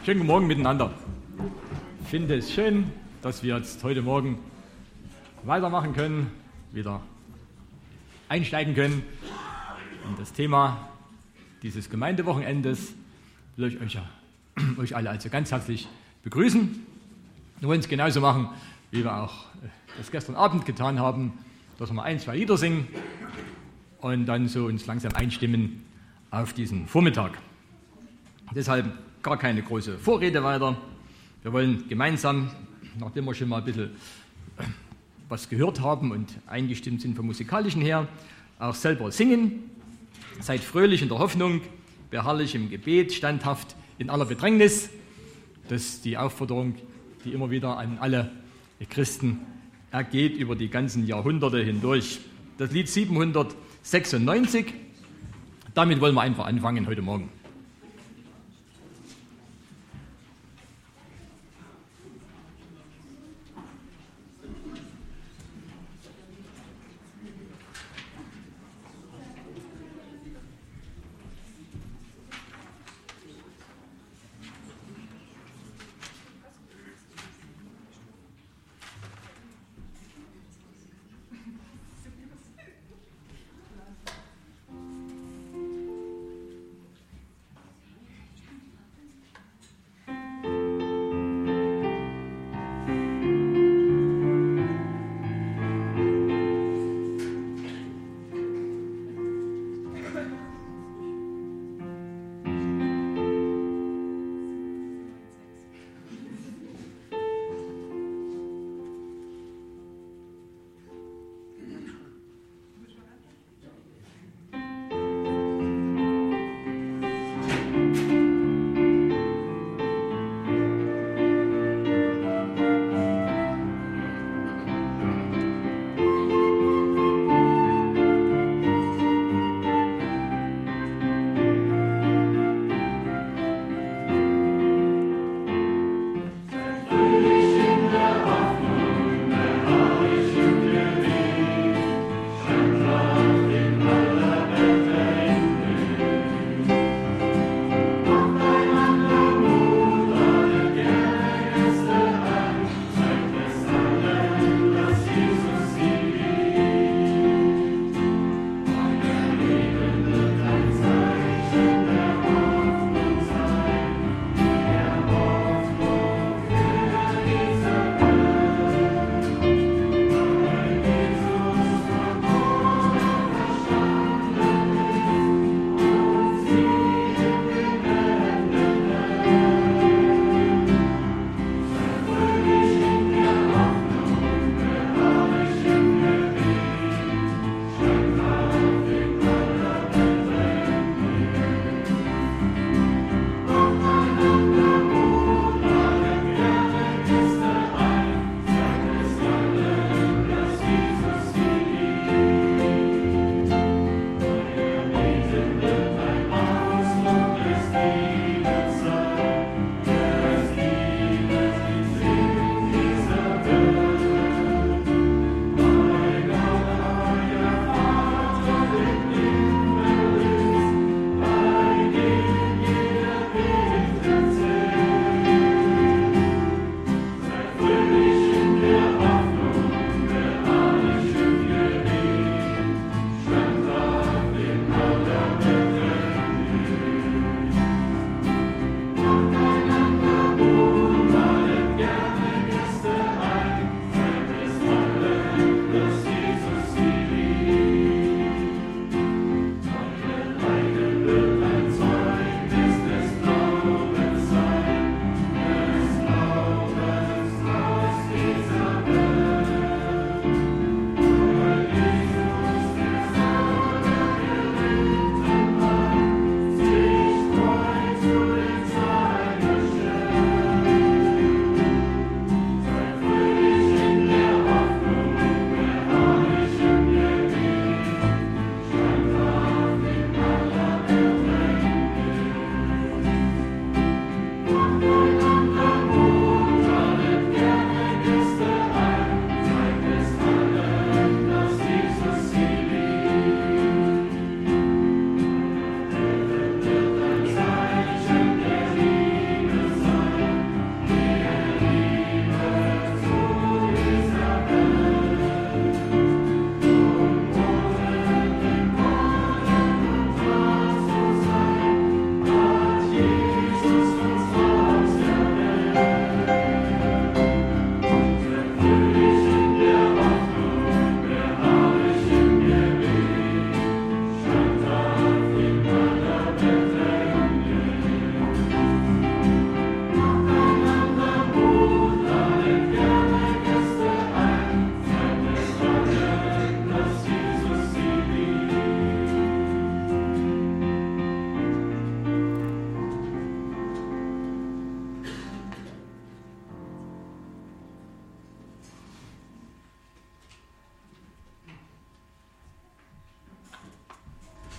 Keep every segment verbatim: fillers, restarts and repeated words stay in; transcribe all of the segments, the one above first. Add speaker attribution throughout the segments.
Speaker 1: Schönen guten Morgen miteinander. Ich finde es schön, dass wir jetzt heute Morgen weitermachen können, wieder einsteigen können in das Thema dieses Gemeindewochenendes. Ich will euch, euch alle also ganz herzlich begrüßen. Wir wollen es genauso machen, wie wir auch das gestern Abend getan haben, dass wir mal ein, zwei Lieder singen und dann so uns langsam einstimmen auf diesen Vormittag. Deshalb gar keine große Vorrede weiter. Wir wollen gemeinsam, nachdem wir schon mal ein bisschen was gehört haben und eingestimmt sind vom Musikalischen her, auch selber singen. Seid fröhlich in der Hoffnung, beharrlich im Gebet, standhaft in aller Bedrängnis. Das ist die Aufforderung, die immer wieder an alle Christen ergeht über die ganzen Jahrhunderte hindurch. Das Lied siebenhundertsechsundneunzig, damit wollen wir einfach anfangen heute Morgen.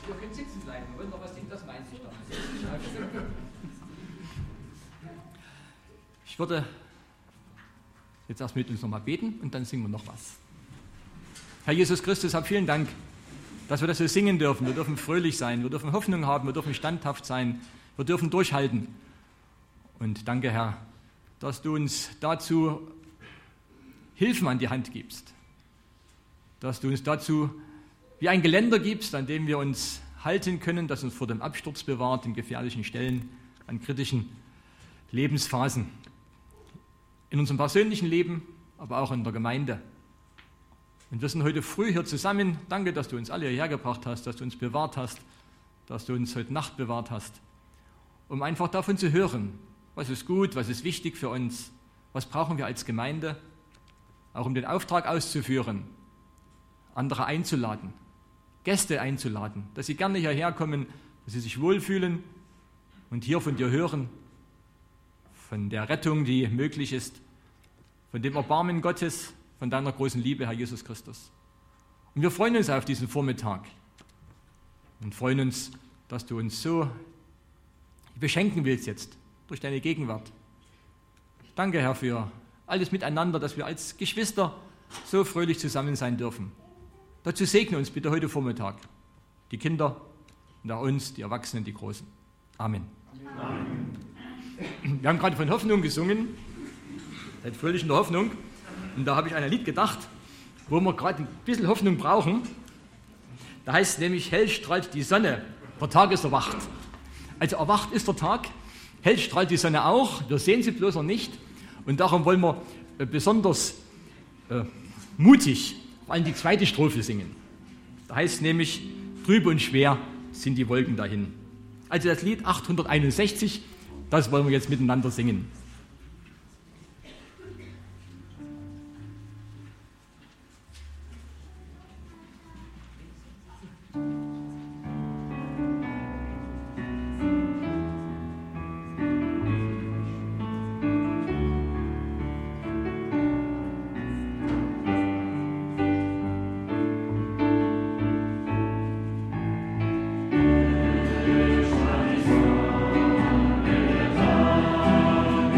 Speaker 1: Ihr könnt sitzen bleiben. Wir wollen noch was singen, das meinst du doch. Ich würde jetzt erst mit uns nochmal beten und dann singen wir noch was. Herr Jesus Christus, hab vielen Dank, dass wir das so singen dürfen. Wir dürfen fröhlich sein, wir dürfen Hoffnung haben, wir dürfen standhaft sein, wir dürfen durchhalten. Und danke, Herr, dass du uns dazu Hilfen an die Hand gibst. Dass du uns dazu wie ein Geländer gibst, an dem wir uns halten können, das uns vor dem Absturz bewahrt, in gefährlichen Stellen, an kritischen Lebensphasen. In unserem persönlichen Leben, aber auch in der Gemeinde. Und wir sind heute früh hier zusammen. Danke, dass du uns alle hierher gebracht hast, dass du uns bewahrt hast, dass du uns heute Nacht bewahrt hast, um einfach davon zu hören, was ist gut, was ist wichtig für uns, was brauchen wir als Gemeinde, auch um den Auftrag auszuführen, andere einzuladen, Gäste einzuladen, dass sie gerne hierher kommen, dass sie sich wohlfühlen und hier von dir hören, von der Rettung, die möglich ist, von dem Erbarmen Gottes, von deiner großen Liebe, Herr Jesus Christus. Und wir freuen uns auf diesen Vormittag und freuen uns, dass du uns so beschenken willst jetzt durch deine Gegenwart. Danke, Herr, für alles miteinander, dass wir als Geschwister so fröhlich zusammen sein dürfen. Dazu segne uns bitte heute Vormittag die Kinder und auch uns, die Erwachsenen, die Großen. Amen. Amen. Wir haben gerade von Hoffnung gesungen, seid fröhlich in der Hoffnung. Und da habe ich an ein Lied gedacht, wo wir gerade ein bisschen Hoffnung brauchen. Da heißt es nämlich, hell strahlt die Sonne, der Tag ist erwacht. Also erwacht ist der Tag, hell strahlt die Sonne auch, wir sehen sie bloß noch nicht. Und darum wollen wir äh, besonders äh, mutig vor allem die zweite Strophe singen. Da heißt es nämlich, trübe und schwer sind die Wolken dahin. Also das Lied achthunderteinundsechzig, das wollen wir jetzt miteinander singen.
Speaker 2: Thank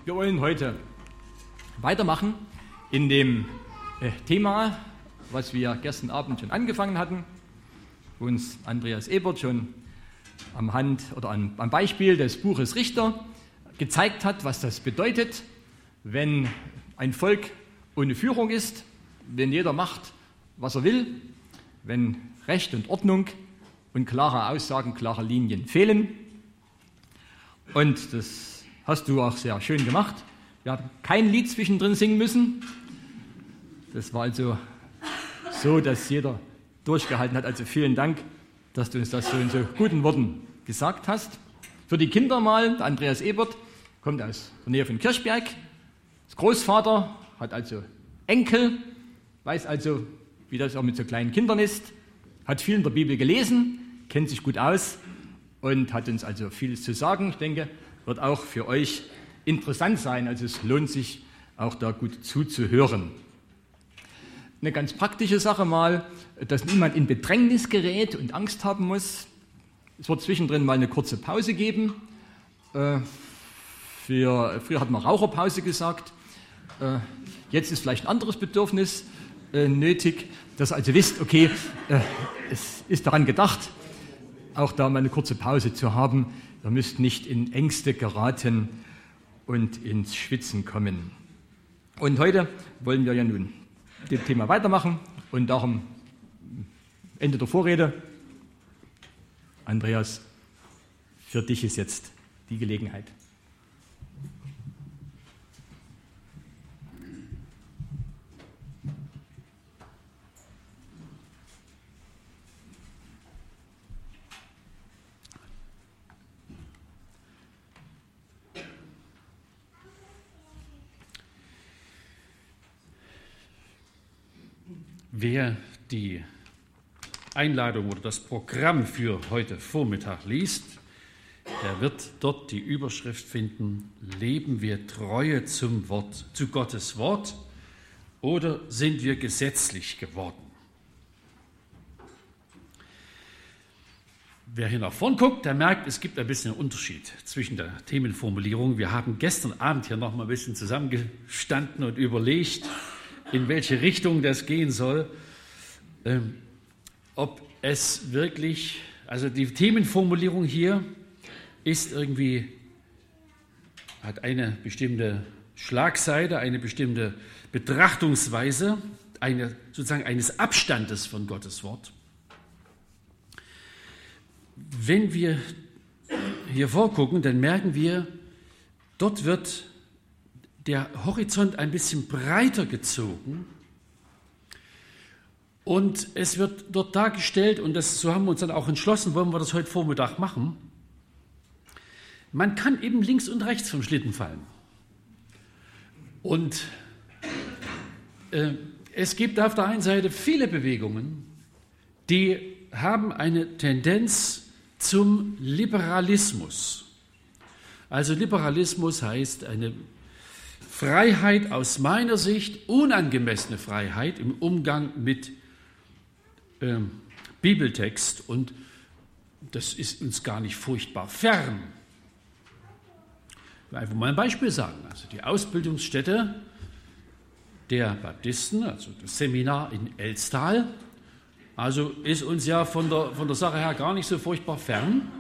Speaker 1: Wir wollen heute weitermachen in dem äh, Thema, was wir gestern Abend schon angefangen hatten, wo uns Andreas Ebert schon am Hand oder am, am Beispiel des Buches Richter gezeigt hat, was das bedeutet, wenn ein Volk ohne Führung ist, wenn jeder macht, was er will, wenn Recht und Ordnung und klare Aussagen, klare Linien fehlen. Und das hast du auch sehr schön gemacht. Wir haben kein Lied zwischendrin singen müssen. Das war also so, dass jeder durchgehalten hat. Also vielen Dank, dass du uns das so in so guten Worten gesagt hast. Für die Kinder mal, der Andreas Ebert kommt aus der Nähe von Kirchberg. Ist Großvater, hat also Enkel, weiß also, wie das auch mit so kleinen Kindern ist, hat viel in der Bibel gelesen, kennt sich gut aus und hat uns also vieles zu sagen. Ich denke, wird auch für euch interessant sein. Also es lohnt sich auch da gut zuzuhören. Eine ganz praktische Sache mal, dass niemand in Bedrängnis gerät und Angst haben muss. Es wird zwischendrin mal eine kurze Pause geben. Äh, für, früher hat man Raucherpause gesagt. Äh, jetzt ist vielleicht ein anderes Bedürfnis äh, nötig, dass ihr also wisst, okay, äh, es ist daran gedacht, auch da mal eine kurze Pause zu haben. Ihr müsst nicht in Ängste geraten und ins Schwitzen kommen. Und heute wollen wir ja nun dem Thema weitermachen und darum Ende der Vorrede. Andreas, für dich ist jetzt die Gelegenheit.
Speaker 2: Wer die Einladung oder das Programm für heute Vormittag liest, der wird dort die Überschrift finden: Leben wir Treue zum Wort, zu Gottes Wort, oder sind wir gesetzlich geworden? Wer hier nach vorn guckt, der merkt, es gibt ein bisschen einen Unterschied zwischen der Themenformulierung. Wir haben gestern Abend hier noch mal ein bisschen zusammengestanden und überlegt, in welche Richtung das gehen soll, ähm, ob es wirklich, also die Themenformulierung hier ist irgendwie, hat eine bestimmte Schlagseite, eine bestimmte Betrachtungsweise, eine, sozusagen eines Abstandes von Gottes Wort. Wenn wir hier vorgucken, dann merken wir, dort wird der Horizont ein bisschen breiter gezogen und es wird dort dargestellt, und das, so haben wir uns dann auch entschlossen, wollen wir das heute Vormittag machen, man kann eben links und rechts vom Schlitten fallen. Und äh, es gibt auf der einen Seite viele Bewegungen, die haben eine Tendenz zum Liberalismus. Also Liberalismus heißt eine Freiheit, aus meiner Sicht unangemessene Freiheit im Umgang mit ähm, Bibeltext, und das ist uns gar nicht furchtbar fern. Ich will einfach mal ein Beispiel sagen. Also die Ausbildungsstätte der Baptisten, also das Seminar in Elstal, also ist uns ja von der, von der Sache her gar nicht so furchtbar fern,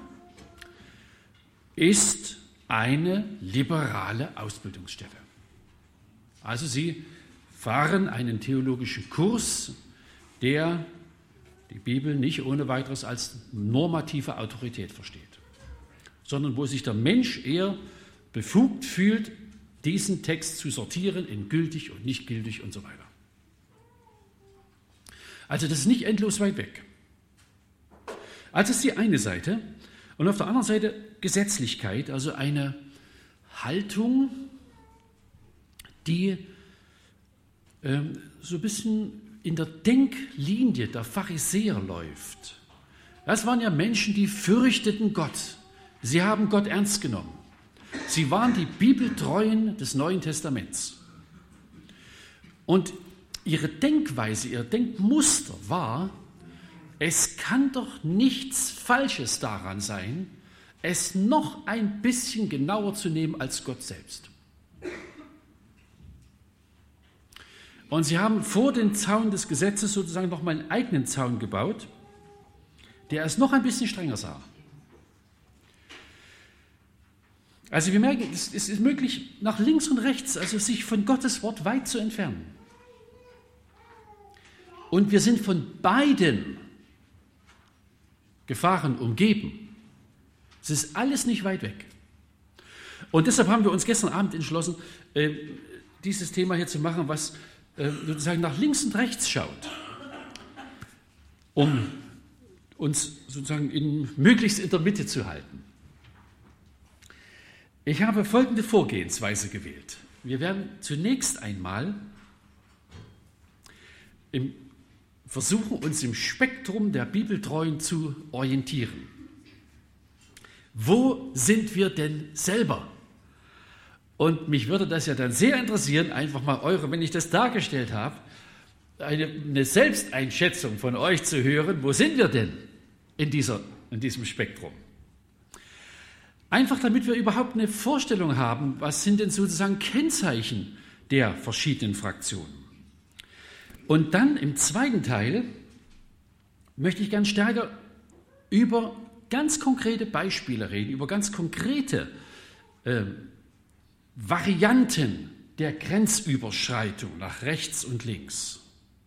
Speaker 2: ist eine liberale Ausbildungsstätte. Also sie fahren einen theologischen Kurs, der die Bibel nicht ohne weiteres als normative Autorität versteht, sondern wo sich der Mensch eher befugt fühlt, diesen Text zu sortieren in gültig und nicht gültig und so weiter. Also das ist nicht endlos weit weg. Also das ist die eine Seite. Und auf der anderen Seite Gesetzlichkeit, also eine Haltung, die ähm, so ein bisschen in der Denklinie der Pharisäer läuft. Das waren ja Menschen, die fürchteten Gott. Sie haben Gott ernst genommen. Sie waren die Bibeltreuen des Neuen Testaments. Und ihre Denkweise, ihr Denkmuster war, es kann doch nichts Falsches daran sein, es noch ein bisschen genauer zu nehmen als Gott selbst. Und sie haben vor den Zaun des Gesetzes sozusagen noch mal einen eigenen Zaun gebaut, der es noch ein bisschen strenger sah. Also wir merken, es ist möglich, nach links und rechts, also sich von Gottes Wort weit zu entfernen. Und wir sind von beiden Gefahren umgeben. Es ist alles nicht weit weg. Und deshalb haben wir uns gestern Abend entschlossen, äh, dieses Thema hier zu machen, was äh, sozusagen nach links und rechts schaut, um uns sozusagen in, möglichst in der Mitte zu halten. Ich habe folgende Vorgehensweise gewählt. Wir werden zunächst einmal im, versuchen, uns im Spektrum der Bibeltreuen zu orientieren. Wo sind wir denn selber? Und mich würde das ja dann sehr interessieren, einfach mal eure, wenn ich das dargestellt habe, eine, eine Selbsteinschätzung von euch zu hören. Wo sind wir denn in, dieser, in diesem Spektrum? Einfach damit wir überhaupt eine Vorstellung haben, was sind denn sozusagen Kennzeichen der verschiedenen Fraktionen. Und dann im zweiten Teil möchte ich ganz stärker über ganz konkrete Beispiele reden, über ganz konkrete äh, Varianten der Grenzüberschreitung nach rechts und links.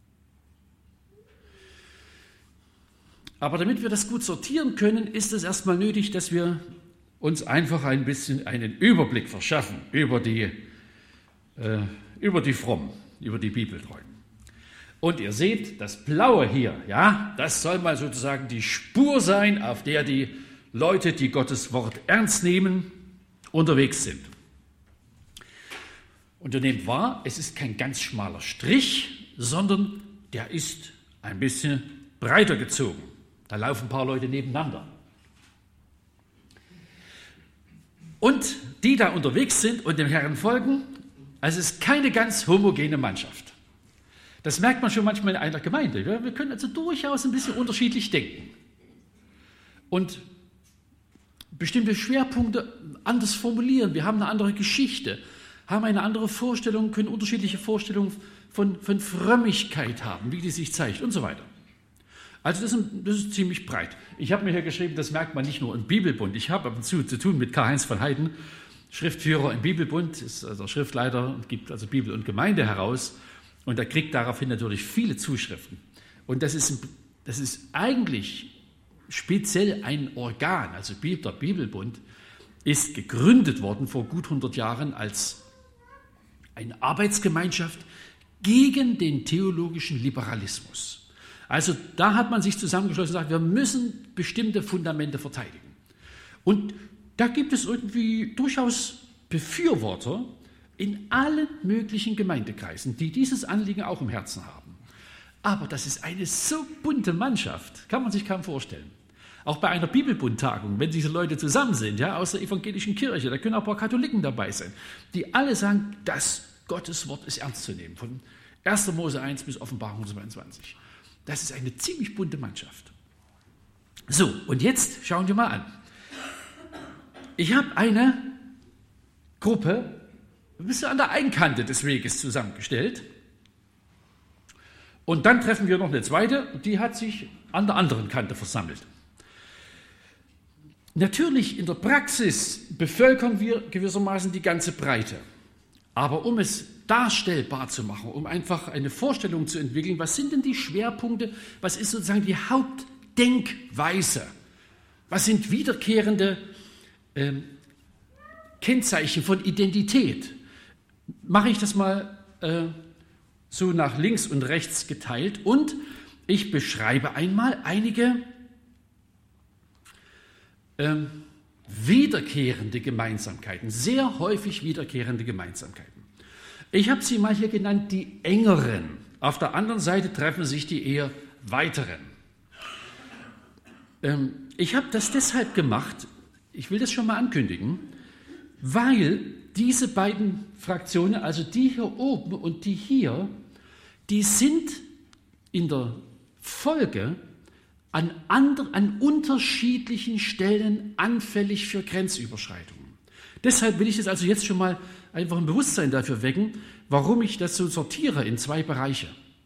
Speaker 2: Aber damit wir das gut sortieren können, ist es erstmal nötig, dass wir uns einfach ein bisschen einen Überblick verschaffen über die, äh, über die Frommen, über die Bibeltreuen. Und ihr seht, das Blaue hier, ja, das soll mal sozusagen die Spur sein, auf der die Leute, die Gottes Wort ernst nehmen, unterwegs sind. Und ihr nehmt wahr, es ist kein ganz schmaler Strich, sondern der ist ein bisschen breiter gezogen. Da laufen ein paar Leute nebeneinander. Und die da unterwegs sind und dem Herrn folgen, also es ist keine ganz homogene Mannschaft. Das merkt man schon manchmal in einer Gemeinde. Wir können also durchaus ein bisschen unterschiedlich denken und bestimmte Schwerpunkte anders formulieren. Wir haben eine andere Geschichte, haben eine andere Vorstellung, können unterschiedliche Vorstellungen von, von Frömmigkeit haben, wie die sich zeigt und so weiter. Also das ist, das ist ziemlich breit. Ich habe mir hier geschrieben, das merkt man nicht nur im Bibelbund. Ich habe ab und zu zu tun mit Karl-Heinz von Heiden, Schriftführer im Bibelbund, ist also Schriftleiter und gibt also Bibel und Gemeinde heraus. Und er kriegt daraufhin natürlich viele Zuschriften. Und das ist, das ist eigentlich speziell ein Organ, also der Bibelbund ist gegründet worden vor gut hundert Jahren als eine Arbeitsgemeinschaft gegen den theologischen Liberalismus. Also da hat man sich zusammengeschlossen und gesagt, wir müssen bestimmte Fundamente verteidigen. Und da gibt es irgendwie durchaus Befürworter in allen möglichen Gemeindekreisen, die dieses Anliegen auch im Herzen haben. Aber das ist eine so bunte Mannschaft, kann man sich kaum vorstellen. Auch bei einer Bibelbundtagung, wenn diese Leute zusammen sind, ja, aus der evangelischen Kirche, da können auch ein paar Katholiken dabei sein, die alle sagen, das Gottes Wort ist ernst zu nehmen, von erster Mose eins bis Offenbarung zweiundzwanzig. Das ist eine ziemlich bunte Mannschaft. So, und jetzt schauen wir mal an. Ich habe eine Gruppe, ein bisschen an der einen Kante des Weges zusammengestellt. Und dann treffen wir noch eine zweite, die hat sich an der anderen Kante versammelt. Natürlich, in der Praxis bevölkern wir gewissermaßen die ganze Breite. Aber um es darstellbar zu machen, um einfach eine Vorstellung zu entwickeln, was sind denn die Schwerpunkte, was ist sozusagen die Hauptdenkweise, was sind wiederkehrende äh, Kennzeichen von Identität, mache ich das mal äh, so nach links und rechts geteilt und ich beschreibe einmal einige äh, wiederkehrende Gemeinsamkeiten, sehr häufig wiederkehrende Gemeinsamkeiten. Ich habe sie mal hier genannt, die engeren. Auf der anderen Seite treffen sich die eher weiteren. Ähm, ich habe das deshalb gemacht, ich will das schon mal ankündigen, weil diese beiden Fraktionen, also die hier oben und die hier, die sind in der Folge an, andre, an unterschiedlichen Stellen anfällig für Grenzüberschreitungen. Deshalb will ich das also jetzt schon mal einfach ein Bewusstsein dafür wecken, warum ich das so sortiere in zwei Bereiche.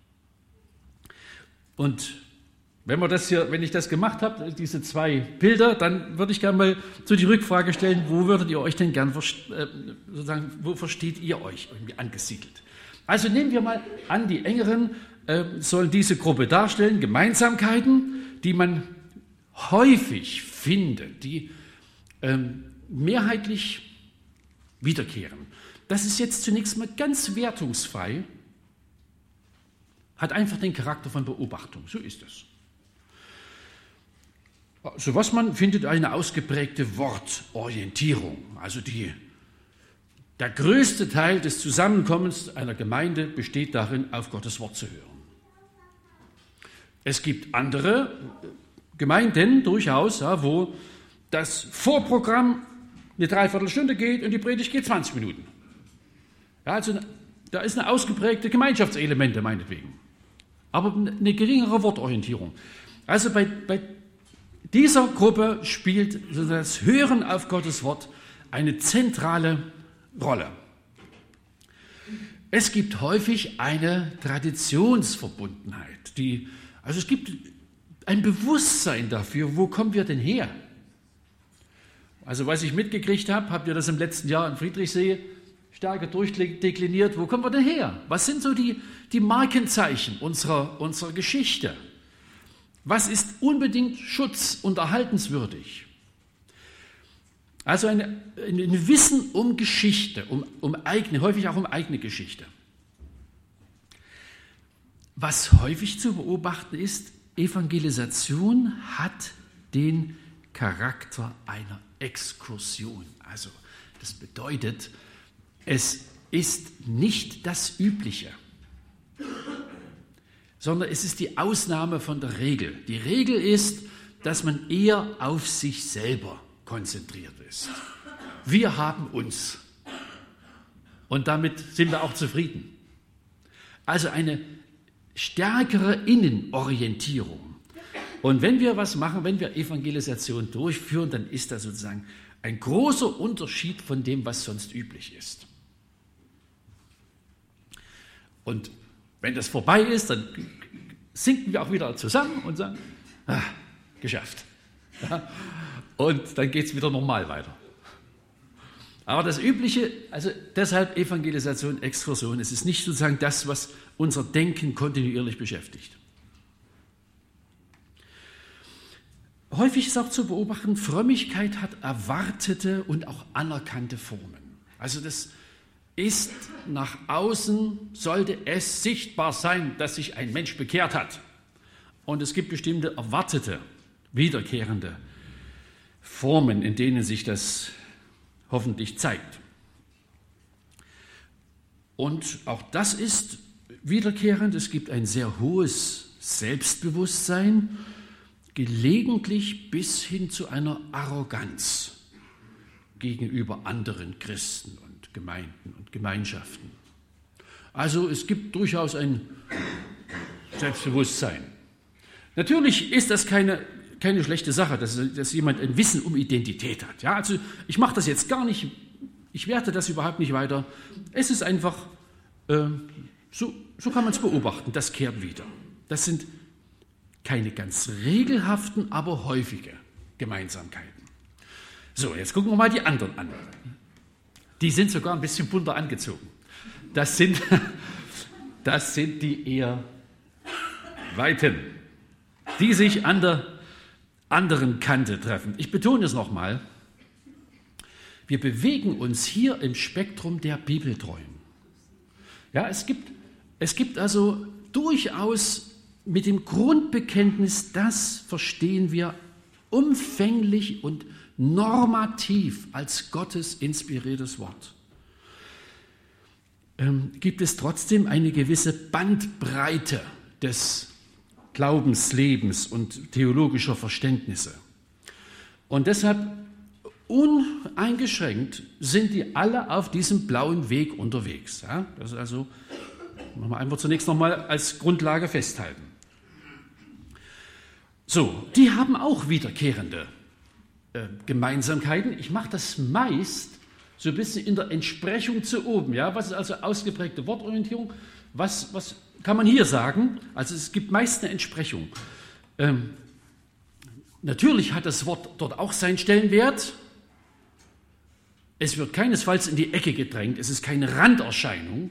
Speaker 2: Und wenn, wir das hier, wenn ich das gemacht habe, diese zwei Bilder, dann würde ich gerne mal so die Rückfrage stellen, wo würdet ihr euch denn gern, äh, sozusagen, wo versteht ihr euch irgendwie angesiedelt? Also nehmen wir mal an, die Engeren äh, sollen diese Gruppe darstellen, Gemeinsamkeiten, die man häufig findet, die ähm, mehrheitlich wiederkehren. Das ist jetzt zunächst mal ganz wertungsfrei, hat einfach den Charakter von Beobachtung, so ist es. So was man findet, eine ausgeprägte Wortorientierung, also die, der größte Teil des Zusammenkommens einer Gemeinde besteht darin, auf Gottes Wort zu hören. Es gibt andere Gemeinden durchaus, ja, wo das Vorprogramm eine Dreiviertelstunde geht und die Predigt geht zwanzig Minuten. Ja, also da ist eine ausgeprägte Gemeinschaftselemente meinetwegen, aber eine geringere Wortorientierung. Also bei, bei dieser Gruppe spielt das Hören auf Gottes Wort eine zentrale Rolle. Es gibt häufig eine Traditionsverbundenheit. Die, also es gibt ein Bewusstsein dafür, wo kommen wir denn her? Also was ich mitgekriegt habe, habt ihr das im letzten Jahr in Friedrichsee stärker durchdekliniert, wo kommen wir denn her? Was sind so die, die Markenzeichen unserer, unserer Geschichte? Was ist unbedingt schutz- und erhaltenswürdig? Also ein, ein Wissen um Geschichte, um, um eigene, häufig auch um eigene Geschichte. Was häufig zu beobachten ist, Evangelisation hat den Charakter einer Exkursion. Also das bedeutet, es ist nicht das Übliche, sondern es ist die Ausnahme von der Regel. Die Regel ist, dass man eher auf sich selber konzentriert ist. Wir haben uns. Und damit sind wir auch zufrieden. Also eine stärkere Innenorientierung. Und wenn wir was machen, wenn wir Evangelisation durchführen, dann ist das sozusagen ein großer Unterschied von dem, was sonst üblich ist. Und wenn das vorbei ist, dann sinken wir auch wieder zusammen und sagen, ah, geschafft. Ja, und dann geht es wieder normal weiter. Aber das Übliche, also deshalb Evangelisation, Exkursion, es ist nicht sozusagen das, was unser Denken kontinuierlich beschäftigt. Häufig ist auch zu beobachten, Frömmigkeit hat erwartete und auch anerkannte Formen. Also das ist nach außen, sollte es sichtbar sein, dass sich ein Mensch bekehrt hat. Und es gibt bestimmte erwartete, wiederkehrende Formen, in denen sich das hoffentlich zeigt. Und auch das ist wiederkehrend. Es gibt ein sehr hohes Selbstbewusstsein, gelegentlich bis hin zu einer Arroganz gegenüber anderen Christen und Gemeinden und Gemeinschaften. Also es gibt durchaus ein Selbstbewusstsein. Natürlich ist das keine, keine schlechte Sache, dass, dass jemand ein Wissen um Identität hat. Ja, also ich mache das jetzt gar nicht, ich werte das überhaupt nicht weiter. Es ist einfach, äh, so, so kann man es beobachten, das kehrt wieder. Das sind keine ganz regelhaften, aber häufige Gemeinsamkeiten. So, jetzt gucken wir mal die anderen an. Die sind sogar ein bisschen bunter angezogen. Das sind, das sind die eher Weiten, die sich an der anderen Kante treffen. Ich betone es nochmal. Wir bewegen uns hier im Spektrum der Bibeltreuen. Ja, es gibt, es gibt also durchaus mit dem Grundbekenntnis, das verstehen wir umfänglich und normativ als Gottes inspiriertes Wort. Ähm, gibt es trotzdem eine gewisse Bandbreite des Glaubenslebens und theologischer Verständnisse. Und deshalb uneingeschränkt sind die alle auf diesem blauen Weg unterwegs. Ja, das ist also, machen wir einfach zunächst nochmal als Grundlage festhalten. So, die haben auch wiederkehrende äh, Gemeinsamkeiten. Ich mache das meist so ein bisschen in der Entsprechung zu oben. Ja? Was ist also ausgeprägte Wortorientierung? Was, was kann man hier sagen? Also es gibt meist eine Entsprechung. Ähm, natürlich hat das Wort dort auch seinen Stellenwert. Es wird keinesfalls in die Ecke gedrängt. Es ist keine Randerscheinung,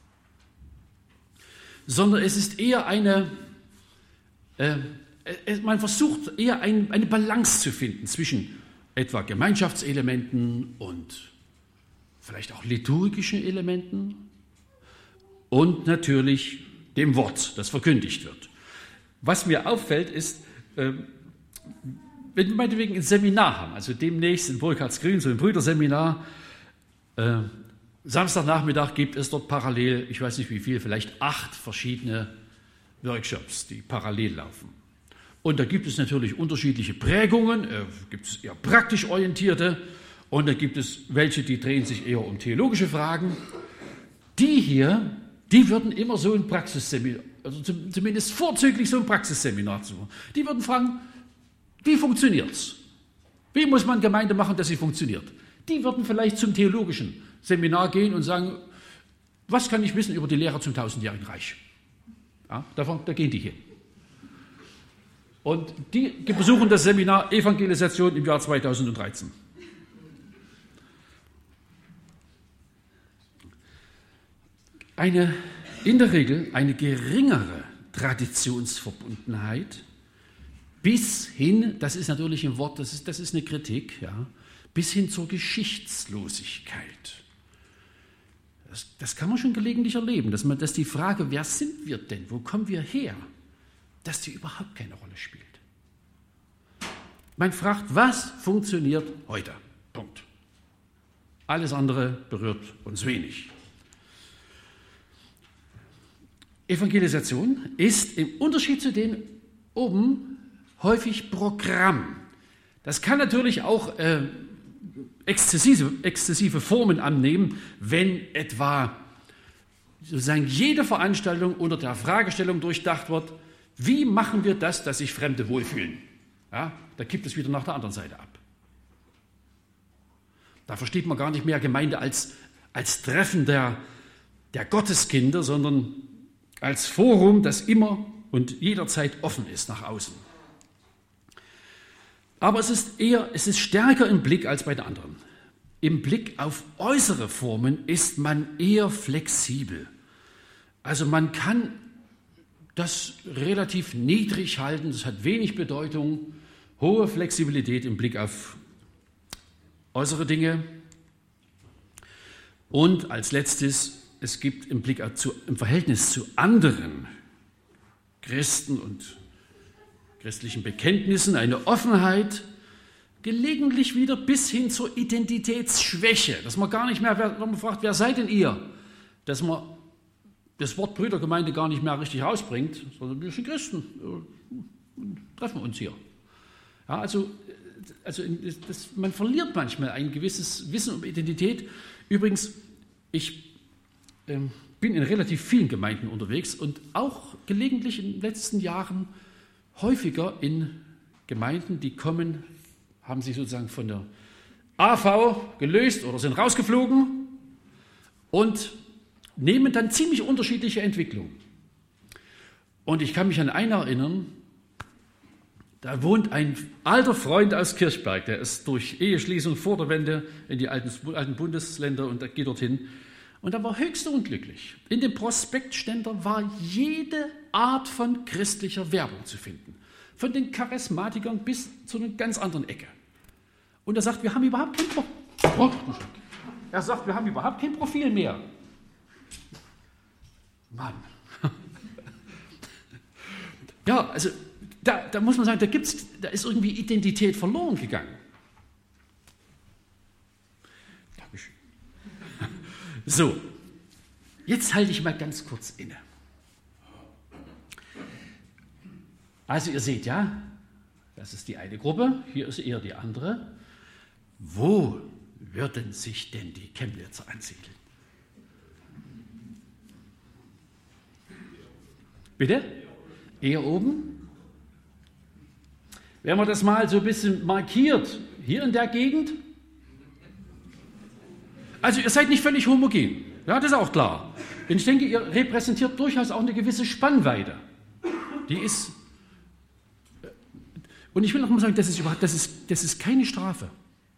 Speaker 2: sondern es ist eher eine, äh, man versucht eher ein, eine Balance zu finden zwischen etwa Gemeinschaftselementen und vielleicht auch liturgischen Elementen und natürlich dem Wort, das verkündigt wird. Was mir auffällt, ist, äh, wenn wir meinetwegen ein Seminar haben, also demnächst in Burkhardsgrün, so ein Brüderseminar, äh, Samstagnachmittag gibt es dort parallel, ich weiß nicht wie viel, vielleicht acht verschiedene Workshops, die parallel laufen. Und da gibt es natürlich unterschiedliche Prägungen, äh, gibt es eher praktisch orientierte und da gibt es welche, die drehen sich eher um theologische Fragen. Die hier, die würden immer so ein Praxisseminar, also zumindest vorzüglich so ein Praxisseminar zu machen. Die würden fragen, wie funktioniert es? Wie muss man Gemeinde machen, dass sie funktioniert? Die würden vielleicht zum theologischen Seminar gehen und sagen, was kann ich wissen über die Lehre zum tausendjährigen Reich? Ja, davon, da gehen die hin. Und die besuchen das Seminar Evangelisation im Jahr zweitausenddreizehn. Eine, in der Regel eine geringere Traditionsverbundenheit bis hin, das ist natürlich ein Wort, das ist, das ist eine Kritik, ja, bis hin zur Geschichtslosigkeit. Das, das kann man schon gelegentlich erleben, dass, man, dass die Frage, wer sind wir denn, wo kommen wir her, dass die überhaupt keine Rolle spielt. Man fragt, was funktioniert heute? Punkt. Alles andere berührt uns wenig. Evangelisation ist im Unterschied zu den oben häufig Programm. Das kann natürlich auch äh, exzessive, exzessive Formen annehmen, wenn etwa sozusagen jede Veranstaltung unter der Fragestellung durchdacht wird, wie machen wir das, dass sich Fremde wohlfühlen? Ja, da kippt es wieder nach der anderen Seite ab. Da versteht man gar nicht mehr Gemeinde als, als Treffen der, der Gotteskinder, sondern als Forum, das immer und jederzeit offen ist nach außen. Aber es ist eher, es ist stärker im Blick als bei den anderen. Im Blick auf äußere Formen ist man eher flexibel. Also man kann das relativ niedrig halten, das hat wenig Bedeutung, hohe Flexibilität im Blick auf äußere Dinge. Und als letztes, es gibt im Blick zu, im Verhältnis zu anderen Christen und christlichen Bekenntnissen eine Offenheit, gelegentlich wieder bis hin zur Identitätsschwäche, dass man gar nicht mehr, wenn man fragt, wer seid denn ihr? Dass man das Wort Brüdergemeinde gar nicht mehr richtig rausbringt, sondern wir sind Christen, treffen uns hier. Ja, also also das, man verliert manchmal ein gewisses Wissen um Identität. Übrigens, ich ähm, bin in relativ vielen Gemeinden unterwegs und auch gelegentlich in den letzten Jahren häufiger in Gemeinden, die kommen, haben sich sozusagen von der A V gelöst oder sind rausgeflogen und nehmen dann ziemlich unterschiedliche Entwicklungen. Und ich kann mich an einen erinnern, da wohnt ein alter Freund aus Kirchberg, der ist durch Eheschließung vor der Wende in die alten, alten Bundesländer und geht dorthin. Und er war höchst unglücklich. In dem Prospektständer war jede Art von christlicher Werbung zu finden. Von den Charismatikern bis zu einer ganz anderen Ecke. Und er sagt, wir haben überhaupt kein Profil. Er sagt, wir haben überhaupt kein Profil mehr. Mann. Ja, also da, da muss man sagen, da, gibt's, da ist irgendwie Identität verloren gegangen. Dankeschön. So, jetzt halte ich mal ganz kurz inne. Also ihr seht ja, das ist die eine Gruppe, hier ist eher die andere. Wo würden sich denn die Chemnitzer ansiedeln? Bitte? Eher oben? Wenn man das mal so ein bisschen markiert, hier in der Gegend? Also ihr seid nicht völlig homogen, ja, das ist auch klar. Und ich denke, ihr repräsentiert durchaus auch eine gewisse Spannweite. Die ist, und ich will noch mal sagen, das ist, überhaupt, das ist, das ist keine Strafe.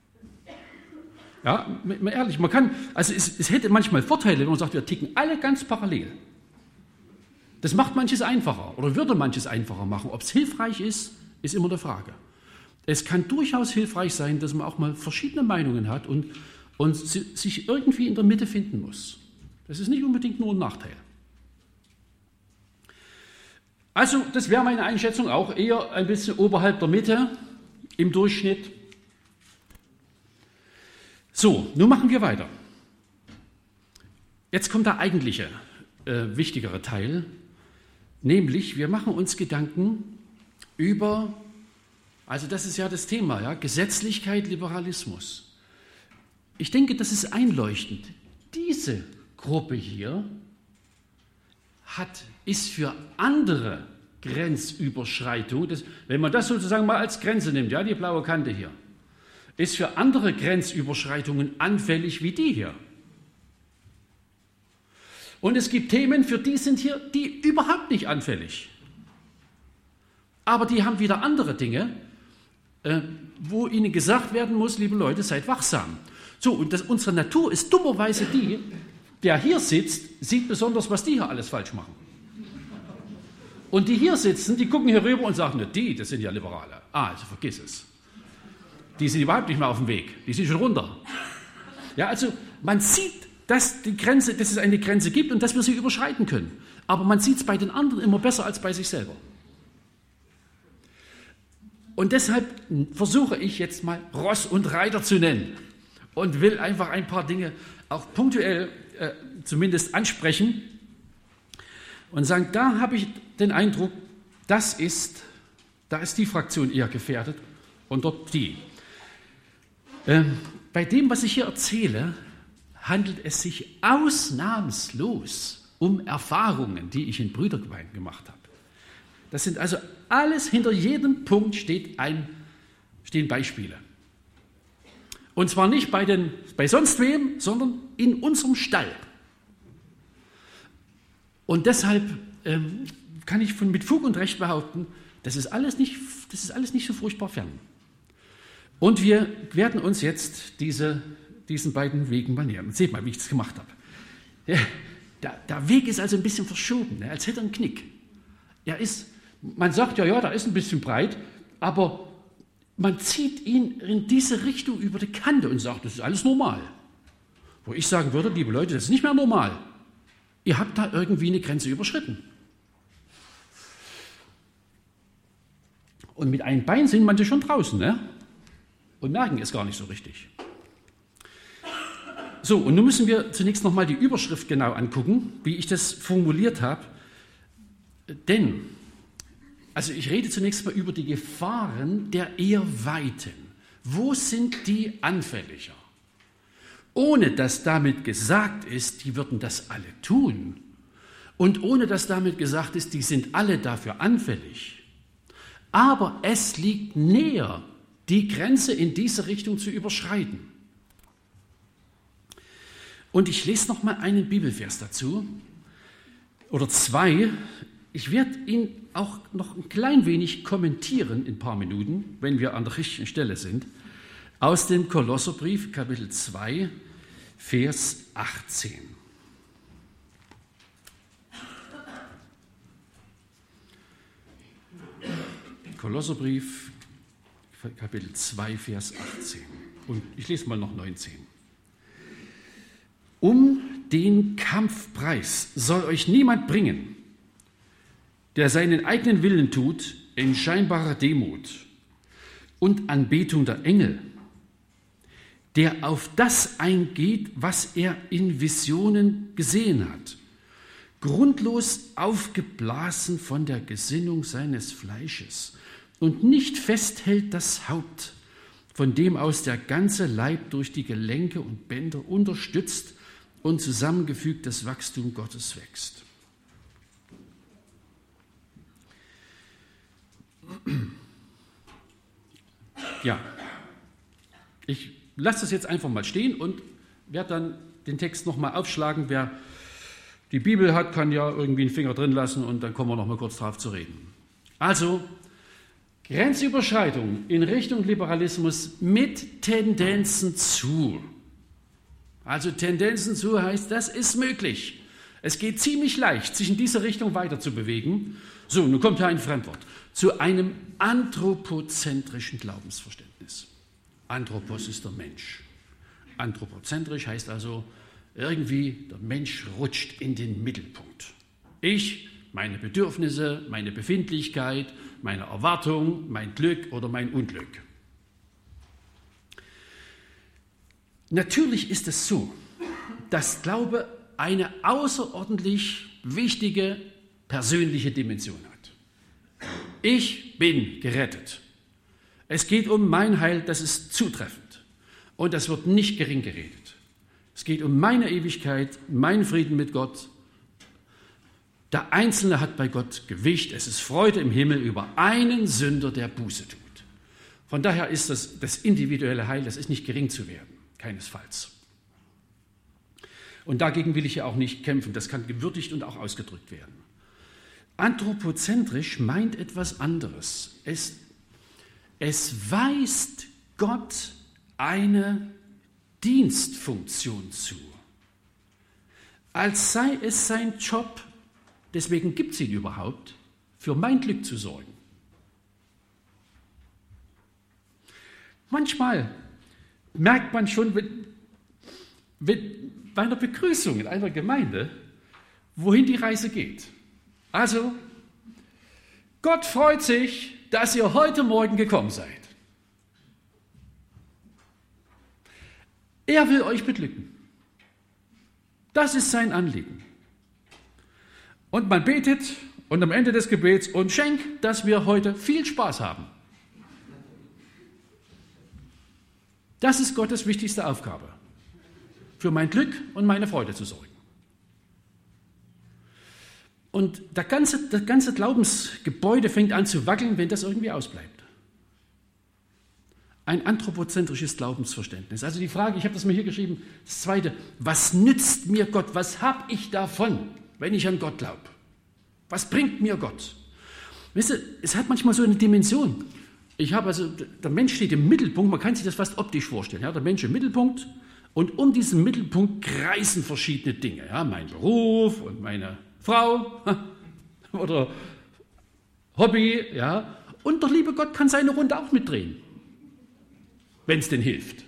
Speaker 2: Ja, mal ehrlich, man kann, also es, es hätte manchmal Vorteile, wenn man sagt, wir ticken alle ganz parallel. Das macht manches einfacher oder würde manches einfacher machen. Ob es hilfreich ist, ist immer eine Frage. Es kann durchaus hilfreich sein, dass man auch mal verschiedene Meinungen hat und, und sich irgendwie in der Mitte finden muss. Das ist nicht unbedingt nur ein Nachteil. Also, das wäre meine Einschätzung auch eher ein bisschen oberhalb der Mitte im Durchschnitt. So, nun machen wir weiter. Jetzt kommt der eigentliche, äh, wichtigere Teil, nämlich wir machen uns Gedanken über, also das ist ja das Thema, ja, Gesetzlichkeit, Liberalismus. Ich denke, das ist einleuchtend. Diese Gruppe hier hat, ist für andere Grenzüberschreitungen, das, wenn man das sozusagen mal als Grenze nimmt, ja, die blaue Kante hier, ist für andere Grenzüberschreitungen anfällig wie die hier. Und es gibt Themen, für die sind hier die überhaupt nicht anfällig. Aber die haben wieder andere Dinge, äh, wo ihnen gesagt werden muss, liebe Leute, seid wachsam. So, und das, unsere Natur ist dummerweise die, der hier sitzt, sieht besonders, was die hier alles falsch machen. Und die hier sitzen, die gucken hier rüber und sagen, ne, die, das sind ja Liberale. Ah, also vergiss es. Die sind überhaupt nicht mehr auf dem Weg, die sind schon runter. Ja, also man sieht, dass, die Grenze, dass es eine Grenze gibt und dass wir sie überschreiten können. Aber man sieht es bei den anderen immer besser als bei sich selber. Und deshalb versuche ich jetzt mal Ross und Reiter zu nennen und will einfach ein paar Dinge auch punktuell äh, zumindest ansprechen und sagen, da habe ich den Eindruck, das ist, da ist die Fraktion eher gefährdet und dort die. Ähm, bei dem, was ich hier erzähle, handelt es sich ausnahmslos um Erfahrungen, die ich in Brüdergemeinden gemacht habe. Das sind also alles, hinter jedem Punkt steht ein, stehen Beispiele. Und zwar nicht bei, den, bei sonst wem, sondern in unserem Stall. Und deshalb ähm, kann ich von, mit Fug und Recht behaupten, das ist alles nicht, das ist alles nicht so furchtbar fern. Und wir werden uns jetzt diese, diesen beiden Wegen mal nähern. Seht mal, wie ich das gemacht habe. Ja, der, der Weg ist also ein bisschen verschoben, ne, als hätte er einen Knick. Er ist, man sagt ja, ja, da ist ein bisschen breit, aber man zieht ihn in diese Richtung über die Kante und sagt, das ist alles normal. Wo ich sagen würde, liebe Leute, das ist nicht mehr normal. Ihr habt da irgendwie eine Grenze überschritten. Und mit einem Bein sind manche schon draußen, ne? Und merken es gar nicht so richtig. So, und nun müssen wir zunächst nochmal die Überschrift genau angucken, wie ich das formuliert habe. Denn, also ich rede zunächst mal über die Gefahren der eher Weiten. Wo sind die anfälliger? Ohne dass damit gesagt ist, die würden das alle tun. Und ohne dass damit gesagt ist, die sind alle dafür anfällig. Aber es liegt näher, die Grenze in diese Richtung zu überschreiten. Und ich lese noch mal einen Bibelvers dazu, oder zwei. Ich werde ihn auch noch ein klein wenig kommentieren in ein paar Minuten, wenn wir an der richtigen Stelle sind, aus dem Kolosserbrief, Kapitel zwei, Vers achtzehn. Kolosserbrief, Kapitel zwei, Vers achtzehn. Und ich lese mal noch neunzehn. Um den Kampfpreis soll euch niemand bringen, der seinen eigenen Willen tut in scheinbarer Demut und Anbetung der Engel, der auf das eingeht, was er in Visionen gesehen hat, grundlos aufgeblasen von der Gesinnung seines Fleisches und nicht festhält das Haupt, von dem aus der ganze Leib durch die Gelenke und Bänder unterstützt und zusammengefügt das Wachstum Gottes wächst. Ja, ich lasse das jetzt einfach mal stehen und werde dann den Text nochmal aufschlagen. Wer die Bibel hat, kann ja irgendwie einen Finger drin lassen und dann kommen wir nochmal kurz drauf zu reden. Also, Grenzüberschreitung in Richtung Liberalismus mit Tendenzen zu. Also Tendenzen zu heißt, das ist möglich. Es geht ziemlich leicht, sich in diese Richtung weiter zu bewegen. So, nun kommt hier ein Fremdwort. Zu einem anthropozentrischen Glaubensverständnis. Anthropos ist der Mensch. Anthropozentrisch heißt also, irgendwie der Mensch rutscht in den Mittelpunkt. Ich, meine Bedürfnisse, meine Befindlichkeit, meine Erwartung, mein Glück oder mein Unglück. Natürlich ist es so, dass Glaube eine außerordentlich wichtige persönliche Dimension hat. Ich bin gerettet. Es geht um mein Heil, das ist zutreffend. Und das wird nicht gering geredet. Es geht um meine Ewigkeit, meinen Frieden mit Gott. Der Einzelne hat bei Gott Gewicht. Es ist Freude im Himmel über einen Sünder, der Buße tut. Von daher ist das, das individuelle Heil, das ist nicht gering zu werden. Keinesfalls. Und dagegen will ich ja auch nicht kämpfen. Das kann gewürdigt und auch ausgedrückt werden. Anthropozentrisch meint etwas anderes. Es, es weist Gott eine Dienstfunktion zu. Als sei es sein Job, deswegen gibt es ihn überhaupt, für mein Glück zu sorgen. Manchmal merkt man schon, wenn, wenn bei einer Begrüßung in einer Gemeinde, wohin die Reise geht. Also, Gott freut sich, dass ihr heute Morgen gekommen seid. Er will euch beglücken. Das ist sein Anliegen. Und man betet und am Ende des Gebets und schenkt, dass wir heute viel Spaß haben. Das ist Gottes wichtigste Aufgabe, für mein Glück und meine Freude zu sorgen. Und der ganze, das ganze Glaubensgebäude fängt an zu wackeln, wenn das irgendwie ausbleibt. Ein anthropozentrisches Glaubensverständnis. Also die Frage, ich habe das mal hier geschrieben, das Zweite, was nützt mir Gott? Was habe ich davon, wenn ich an Gott glaube? Was bringt mir Gott? Weißt du, es hat manchmal so eine Dimension. Ich habe also, der Mensch steht im Mittelpunkt, man kann sich das fast optisch vorstellen. Ja, der Mensch im Mittelpunkt und um diesen Mittelpunkt kreisen verschiedene Dinge. Ja, mein Beruf und meine Frau oder Hobby. Ja, und der liebe Gott kann seine Runde auch mitdrehen, wenn es denn hilft.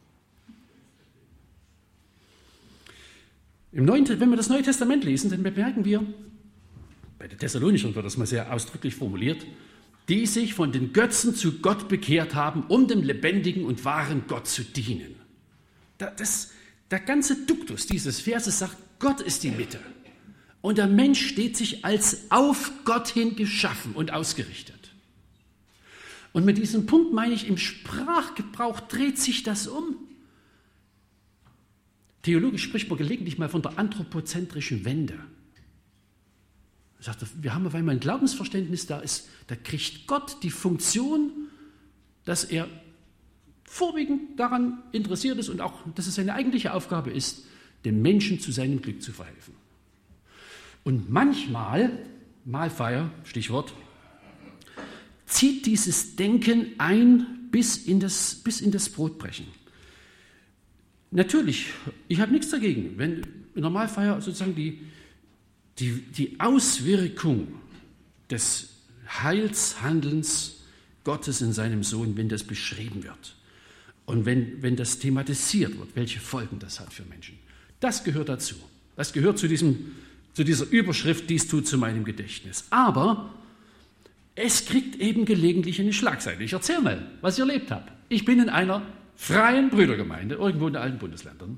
Speaker 2: Im Neuen, wenn wir das Neue Testament lesen, dann bemerken wir, bei den Thessalonichern wird das mal sehr ausdrücklich formuliert, die sich von den Götzen zu Gott bekehrt haben, um dem lebendigen und wahren Gott zu dienen. Das, der ganze Duktus dieses Verses sagt, Gott ist die Mitte. Und der Mensch steht sich als auf Gott hin geschaffen und ausgerichtet. Und mit diesem Punkt meine ich, im Sprachgebrauch dreht sich das um. Theologisch spricht man gelegentlich mal von der anthropozentrischen Wende. Er sagt, wir haben auf einmal ein Glaubensverständnis, da, ist, da kriegt Gott die Funktion, dass er vorwiegend daran interessiert ist und auch, dass es seine eigentliche Aufgabe ist, dem Menschen zu seinem Glück zu verhelfen. Und manchmal, Mahlfeier, Stichwort, zieht dieses Denken ein bis in das, bis in das Brotbrechen. Natürlich, ich habe nichts dagegen, wenn in der Mahlfeier sozusagen die, die, die Auswirkung des Heilshandelns Gottes in seinem Sohn, wenn das beschrieben wird und wenn, wenn das thematisiert wird, welche Folgen das hat für Menschen. Das gehört dazu. Das gehört zu, diesem, zu dieser Überschrift, dies tut zu meinem Gedächtnis. Aber es kriegt eben gelegentlich eine Schlagseite. Ich erzähle mal, was ich erlebt habe. Ich bin in einer freien Brüdergemeinde, irgendwo in allen Bundesländern.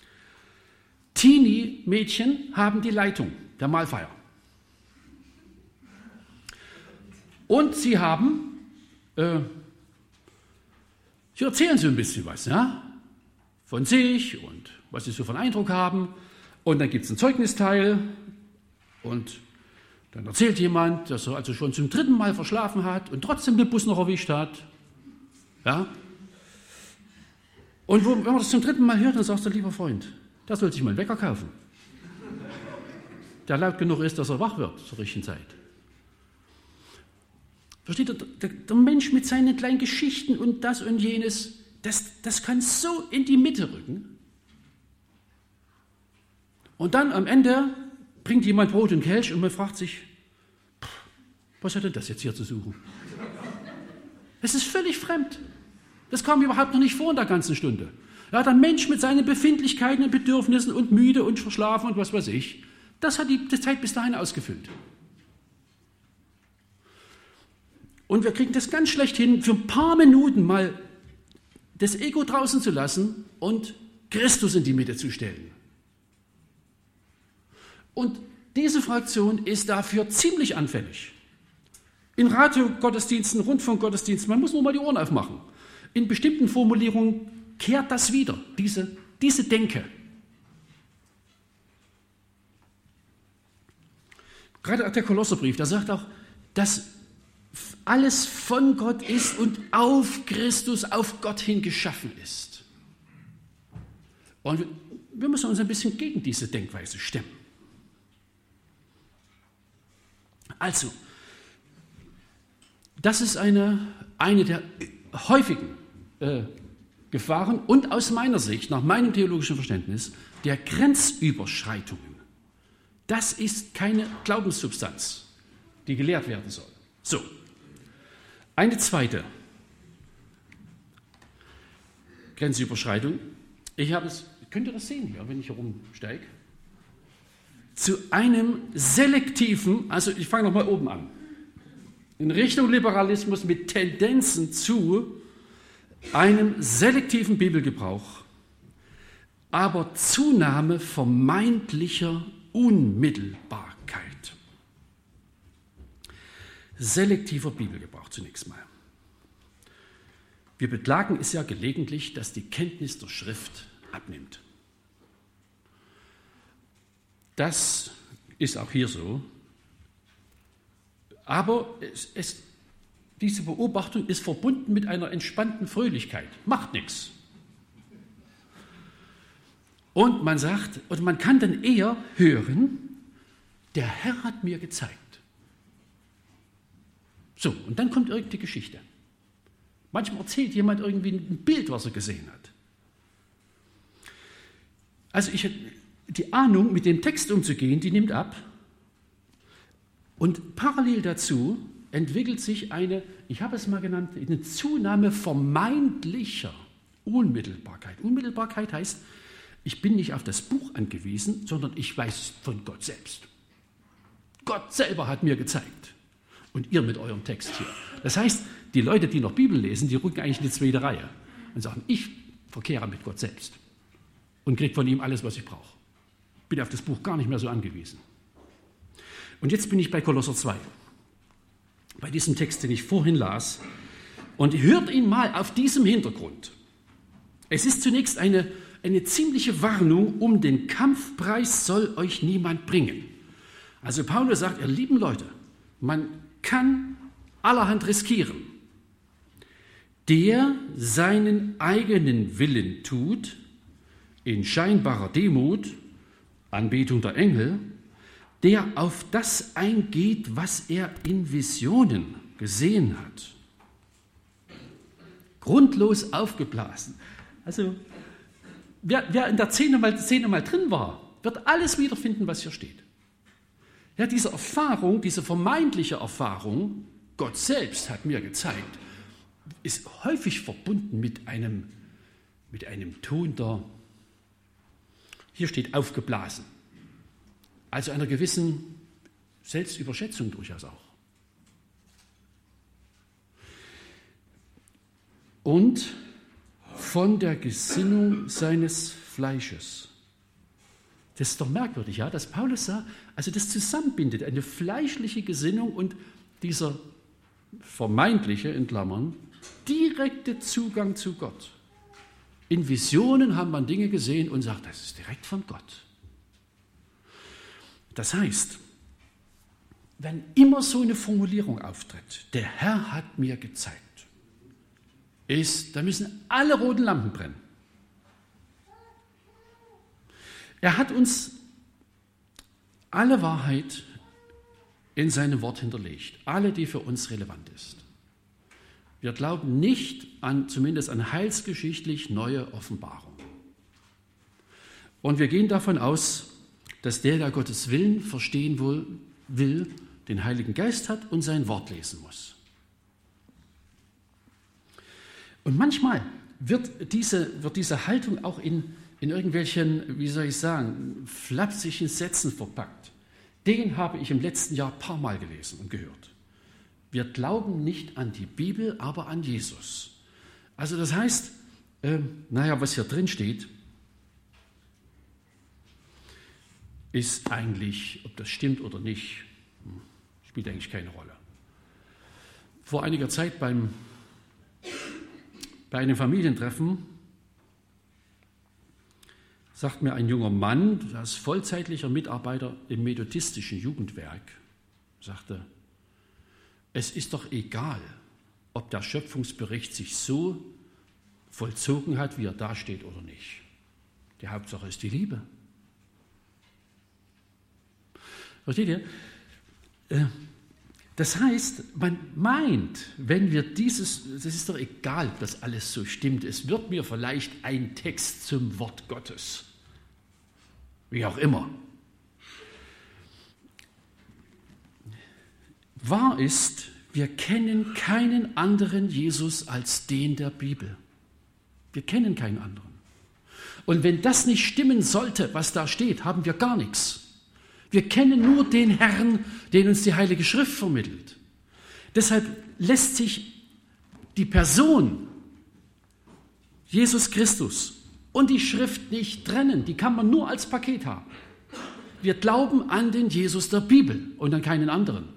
Speaker 2: Teenie-Mädchen haben die Leitung der Mahlfeier. Und sie haben, äh, sie erzählen so ein bisschen was, ja, von sich und was sie so für einen Eindruck haben. Und dann gibt es einen Zeugnisteil und dann erzählt jemand, dass er also schon zum dritten Mal verschlafen hat und trotzdem den Bus noch erwischt hat. Ja. Und wo, wenn man das zum dritten Mal hört, dann sagst du, lieber Freund, der soll sich mal einen Wecker kaufen. Der laut genug ist, dass er wach wird zur richtigen Zeit. Versteht ihr, der, der Mensch mit seinen kleinen Geschichten und das und jenes, das, das kann so in die Mitte rücken. Und dann am Ende bringt jemand Brot und Kelch und man fragt sich, was hat denn das jetzt hier zu suchen? Es ist völlig fremd. Das kam überhaupt noch nicht vor in der ganzen Stunde. Ja, der Mensch mit seinen Befindlichkeiten und Bedürfnissen und müde und verschlafen und was weiß ich, das hat die, die Zeit bis dahin ausgefüllt. Und wir kriegen das ganz schlecht hin, für ein paar Minuten mal das Ego draußen zu lassen und Christus in die Mitte zu stellen. Und diese Fraktion ist dafür ziemlich anfällig. In Radiogottesdiensten, Rundfunkgottesdiensten, man muss nur mal die Ohren aufmachen. In bestimmten Formulierungen kehrt das wieder, diese, diese Denke. Gerade der Kolosserbrief, der sagt auch, dass alles von Gott ist und auf Christus, auf Gott hin geschaffen ist. Und wir müssen uns ein bisschen gegen diese Denkweise stemmen. Also, das ist eine, eine der häufigen äh, Gefahren und aus meiner Sicht, nach meinem theologischen Verständnis, der Grenzüberschreitungen. Das ist keine Glaubenssubstanz, die gelehrt werden soll. So, eine zweite Grenzüberschreitung. Ich habe es, könnt ihr das sehen hier, wenn ich hier rumsteige? Zu einem selektiven, also ich fange nochmal oben an, in Richtung Liberalismus mit Tendenzen zu einem selektiven Bibelgebrauch, aber Zunahme vermeintlicher Unmittelbarkeit. Selektiver Bibelgebrauch zunächst mal. Wir beklagen es ja gelegentlich, dass die Kenntnis der Schrift abnimmt. Das ist auch hier so. Aber es, es, diese Beobachtung ist verbunden mit einer entspannten Fröhlichkeit. Macht nichts. Und man sagt, und man kann dann eher hören, der Herr hat mir gezeigt. So, und dann kommt irgendeine Geschichte. Manchmal erzählt jemand irgendwie ein Bild, was er gesehen hat. Also ich, die Ahnung, mit dem Text umzugehen, die nimmt ab. Und parallel dazu entwickelt sich eine, ich habe es mal genannt, eine Zunahme vermeintlicher Unmittelbarkeit. Unmittelbarkeit heißt, ich bin nicht auf das Buch angewiesen, sondern ich weiß von Gott selbst. Gott selber hat mir gezeigt. Und ihr mit eurem Text hier. Das heißt, die Leute, die noch Bibel lesen, die rücken eigentlich in die zweite Reihe und sagen, ich verkehre mit Gott selbst und kriege von ihm alles, was ich brauche. Bin auf das Buch gar nicht mehr so angewiesen. Und jetzt bin ich bei Kolosser zwei, bei diesem Text, den ich vorhin las. Und hört ihn mal auf diesem Hintergrund. Es ist zunächst eine, eine ziemliche Warnung, um den Kampfpreis soll euch niemand bringen. Also Paulus sagt, ihr lieben Leute, man kann allerhand riskieren. Der seinen eigenen Willen tut, in scheinbarer Demut, Anbetung der Engel, der auf das eingeht, was er in Visionen gesehen hat. Grundlos aufgeblasen. Also, wer, wer in der Szene mal, Szene mal drin war, wird alles wiederfinden, was hier steht. Ja, diese Erfahrung, diese vermeintliche Erfahrung, Gott selbst hat mir gezeigt, ist häufig verbunden mit einem, mit einem Ton der, hier steht aufgeblasen, also einer gewissen Selbstüberschätzung durchaus auch. Und von der Gesinnung seines Fleisches. Das ist doch merkwürdig, ja, dass Paulus sagt, also das zusammenbindet, eine fleischliche Gesinnung und dieser vermeintliche, in Klammern, direkte Zugang zu Gott. In Visionen haben man Dinge gesehen und sagt, das ist direkt von Gott. Das heißt, wenn immer so eine Formulierung auftritt, der Herr hat mir gezeigt, ist, da müssen alle roten Lampen brennen. Er hat uns alle Wahrheit in seinem Wort hinterlegt, alle, die für uns relevant ist. Wir glauben nicht an, zumindest an heilsgeschichtlich neue Offenbarung. Und wir gehen davon aus, dass der, der Gottes Willen verstehen will, den Heiligen Geist hat und sein Wort lesen muss. Und manchmal wird diese, wird diese Haltung auch in, in irgendwelchen, wie soll ich sagen, flapsigen Sätzen verpackt. Den habe ich im letzten Jahr ein paar Mal gelesen und gehört. Wir glauben nicht an die Bibel, aber an Jesus. Also das heißt, äh, naja, was hier drin steht, ist eigentlich, ob das stimmt oder nicht, spielt eigentlich keine Rolle. Vor einiger Zeit beim, bei einem Familientreffen sagt mir ein junger Mann, der ist vollzeitlicher Mitarbeiter im methodistischen Jugendwerk, sagte, es ist doch egal, ob der Schöpfungsbericht sich so vollzogen hat, wie er dasteht oder nicht. Die Hauptsache ist die Liebe. Versteht ihr? Das heißt, man meint, wenn wir dieses, das ist doch egal, ob das alles so stimmt, es wird mir vielleicht ein Text zum Wort Gottes, wie auch immer. Wahr ist, wir kennen keinen anderen Jesus als den der Bibel. Wir kennen keinen anderen. Und wenn das nicht stimmen sollte, was da steht, haben wir gar nichts. Wir kennen nur den Herrn, den uns die Heilige Schrift vermittelt. Deshalb lässt sich die Person Jesus Christus und die Schrift nicht trennen. Die kann man nur als Paket haben. Wir glauben an den Jesus der Bibel und an keinen anderen.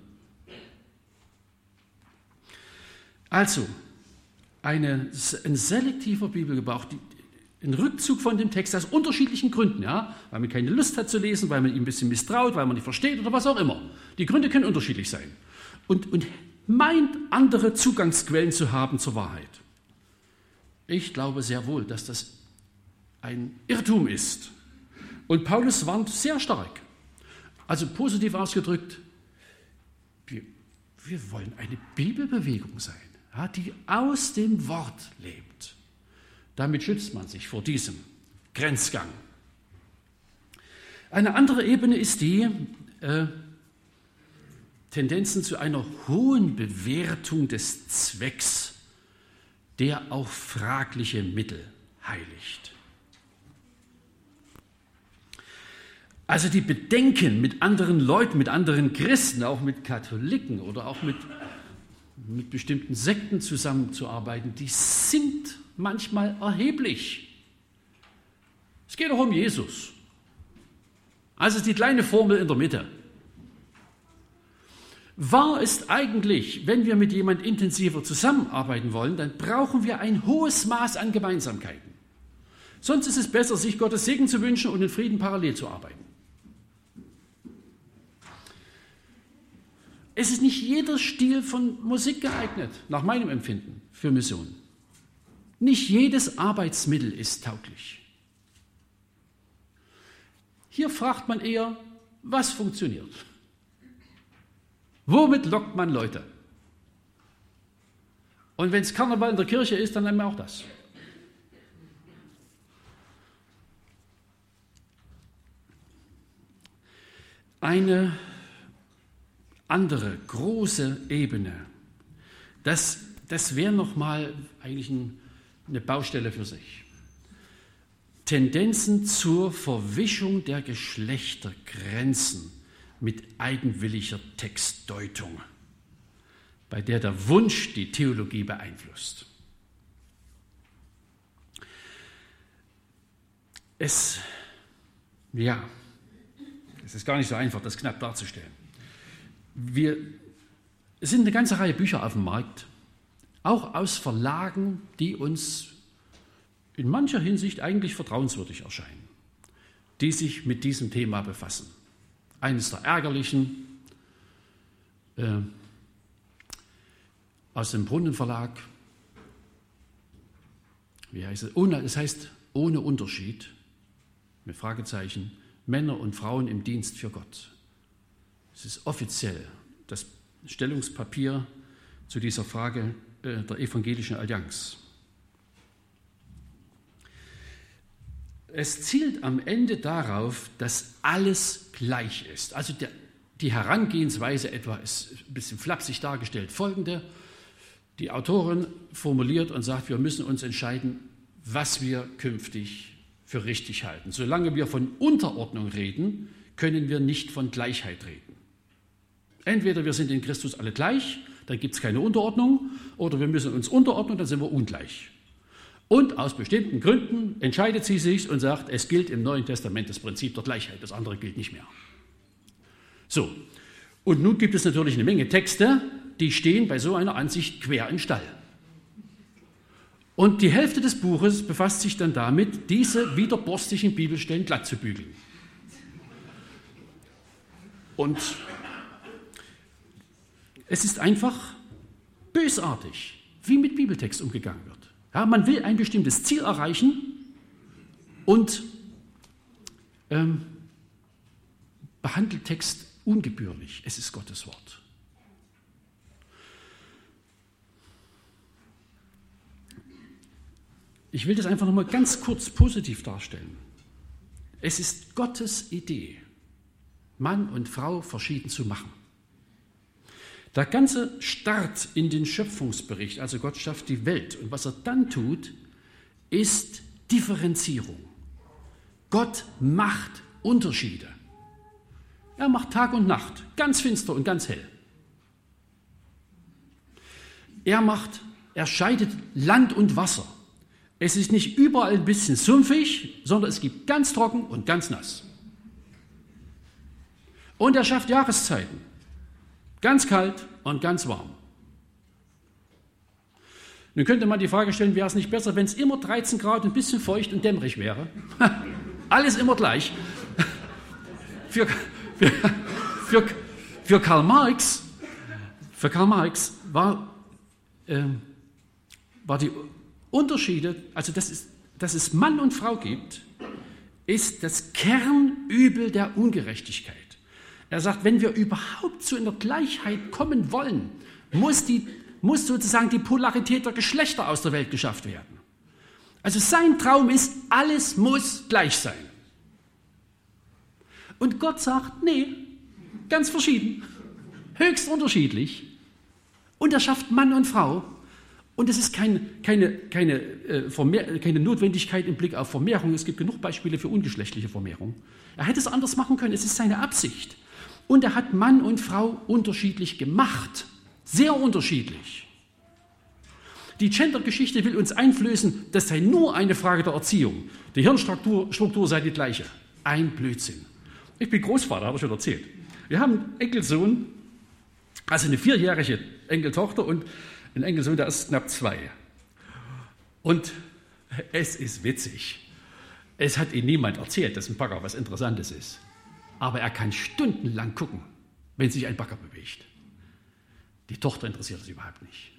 Speaker 2: Also, eine, ein selektiver Bibelgebrauch, die, ein Rückzug von dem Text aus unterschiedlichen Gründen, ja, weil man keine Lust hat zu lesen, weil man ihm ein bisschen misstraut, weil man nicht versteht oder was auch immer. Die Gründe können unterschiedlich sein. Und, und meint, andere Zugangsquellen zu haben zur Wahrheit. Ich glaube sehr wohl, dass das ein Irrtum ist. Und Paulus warnt sehr stark. Also positiv ausgedrückt, wir, wir wollen eine Bibelbewegung sein, ja, die aus dem Wort lebt. Damit schützt man sich vor diesem Grenzgang. Eine andere Ebene ist die äh, Tendenzen zu einer hohen Bewertung des Zwecks, der auch fragliche Mittel heiligt. Also die Bedenken, mit anderen Leuten, mit anderen Christen, auch mit Katholiken oder auch mit, mit bestimmten Sekten zusammenzuarbeiten, die sind manchmal erheblich. Es geht doch um Jesus. Also ist die kleine Formel in der Mitte. Wahr ist eigentlich, wenn wir mit jemand intensiver zusammenarbeiten wollen, dann brauchen wir ein hohes Maß an Gemeinsamkeiten. Sonst ist es besser, sich Gottes Segen zu wünschen und in Frieden parallel zu arbeiten. Es ist nicht jeder Stil von Musik geeignet, nach meinem Empfinden, für Mission. Nicht jedes Arbeitsmittel ist tauglich. Hier fragt man eher, was funktioniert? Womit lockt man Leute? Und wenn es Karneval in der Kirche ist, dann nehmen wir auch das. Eine andere große Ebene, das, das wäre nochmal eigentlich ein, eine Baustelle für sich. Tendenzen zur Verwischung der Geschlechtergrenzen mit eigenwilliger Textdeutung, bei der der Wunsch die Theologie beeinflusst. Es, ja, es ist gar nicht so einfach, das knapp darzustellen. Wir, es sind eine ganze Reihe Bücher auf dem Markt, auch aus Verlagen, die uns in mancher Hinsicht eigentlich vertrauenswürdig erscheinen, die sich mit diesem Thema befassen. Eines der ärgerlichen, äh, aus dem Brunnenverlag, wie heißt es? Ohne, das heißt ohne Unterschied. mit Fragezeichen, Männer und Frauen im Dienst für Gott. Es ist offiziell das Stellungspapier zu dieser Frage äh, der evangelischen Allianz. Es zielt am Ende darauf, dass alles gleich ist. Also der, die Herangehensweise etwa ist ein bisschen flapsig dargestellt. Folgende: Die Autorin formuliert und sagt, wir müssen uns entscheiden, was wir künftig für richtig halten. Solange wir von Unterordnung reden, können wir nicht von Gleichheit reden. Entweder wir sind in Christus alle gleich, dann gibt es keine Unterordnung, oder wir müssen uns unterordnen, dann sind wir ungleich. Und aus bestimmten Gründen entscheidet sie sich und sagt, es gilt im Neuen Testament das Prinzip der Gleichheit, das andere gilt nicht mehr. So, und nun gibt es natürlich eine Menge Texte, die stehen bei so einer Ansicht quer im Stall. Und die Hälfte des Buches befasst sich dann damit, diese widerborstigen Bibelstellen glatt zu bügeln. Und es ist einfach bösartig, wie mit Bibeltext umgegangen wird. Ja, man will ein bestimmtes Ziel erreichen und ähm, behandelt Text ungebührlich. Es ist Gottes Wort. Ich will das einfach nochmal ganz kurz positiv darstellen. Es ist Gottes Idee, Mann und Frau verschieden zu machen. Der ganze Start in den Schöpfungsbericht, also Gott schafft die Welt, und was er dann tut, ist Differenzierung. Gott macht Unterschiede. Er macht Tag und Nacht, ganz finster und ganz hell. Er macht, er scheidet Land und Wasser. Es ist nicht überall ein bisschen sumpfig, sondern es gibt ganz trocken und ganz nass. Und er schafft Jahreszeiten. Ganz kalt und ganz warm. Nun könnte man die Frage stellen, wäre es nicht besser, wenn es immer dreizehn Grad, ein bisschen feucht und dämmerig wäre? Alles immer gleich. Für, für, für, für Karl Marx, für Karl Marx war, äh, war die Unterschiede, also dass es, dass es Mann und Frau gibt, ist das Kernübel der Ungerechtigkeit. Er sagt, wenn wir überhaupt zu einer Gleichheit kommen wollen, muss, die, muss sozusagen die Polarität der Geschlechter aus der Welt geschafft werden. Also sein Traum ist, alles muss gleich sein. Und Gott sagt, nee, ganz verschieden, höchst unterschiedlich. Und er schafft Mann und Frau. Und es ist kein, keine, keine, äh, Vermehr, keine Notwendigkeit im Blick auf Vermehrung. Es gibt genug Beispiele für ungeschlechtliche Vermehrung. Er hätte es anders machen können, es ist seine Absicht. Und er hat Mann und Frau unterschiedlich gemacht, sehr unterschiedlich. Die Gender-Geschichte will uns einflößen, das sei nur eine Frage der Erziehung. Die Hirnstruktur Struktur sei die gleiche. Ein Blödsinn. Ich bin Großvater, habe ich schon erzählt. Wir haben einen Enkelsohn, also eine vierjährige Enkeltochter und einen Enkelsohn, der ist knapp zwei. Und es ist witzig. Es hat ihm niemand erzählt, dass ein Bagger was Interessantes ist. Aber er kann stundenlang gucken, wenn sich ein Bagger bewegt. Die Tochter interessiert es überhaupt nicht.